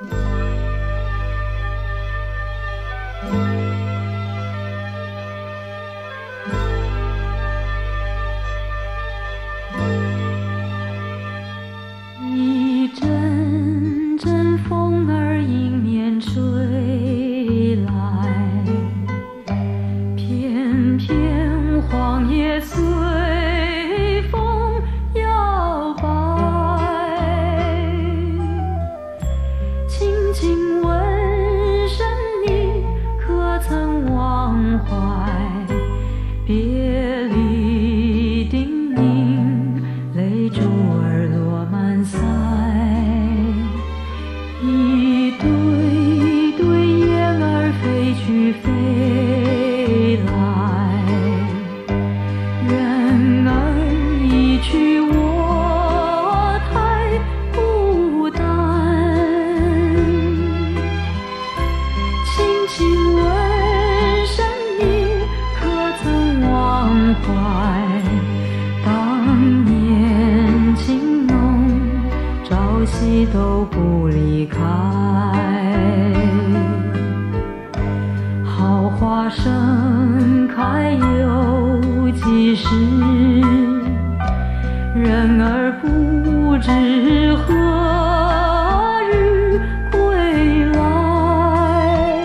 一阵阵风儿迎面吹来，片片黄叶随风摇摆，轻轻问声你可曾忘怀，别离叮咛，泪珠儿落满腮，一对对雁儿飞去飞来，人儿一去我太孤单，轻轻问声你可曾忘怀，当年情浓朝夕都不离开，好花盛开有几时，人儿不知何日归来，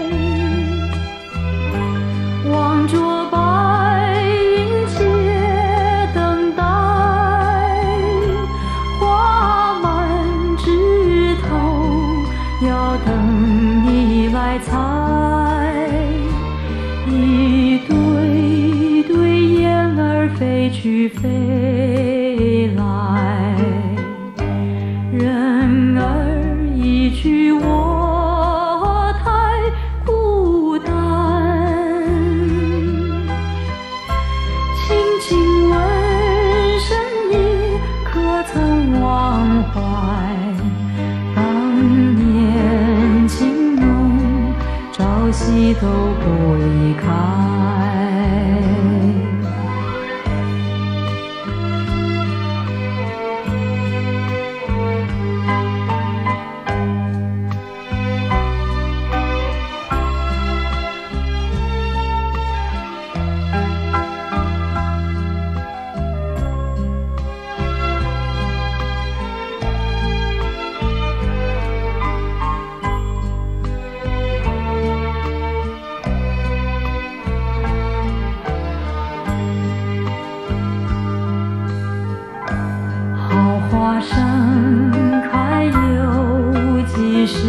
望着白云且等待，花满枝头要等你来采，一对对雁儿飞去飞来，人儿一去我太孤单，轻轻问声你可曾忘怀，当年情浓朝夕都不离开。花盛开有几时，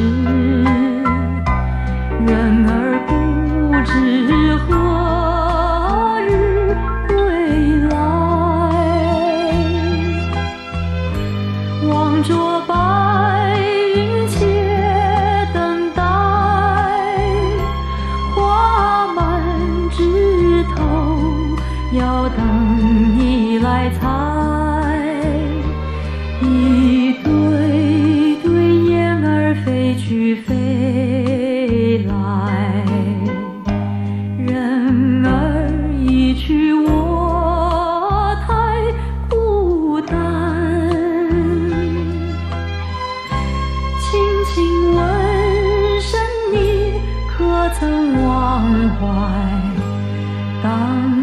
人儿不知何日归来，望着白云且等待，花满枝头要等你来采，一对对雁儿飞去飞来，人儿一去我太孤单，轻轻问声你可曾忘怀，当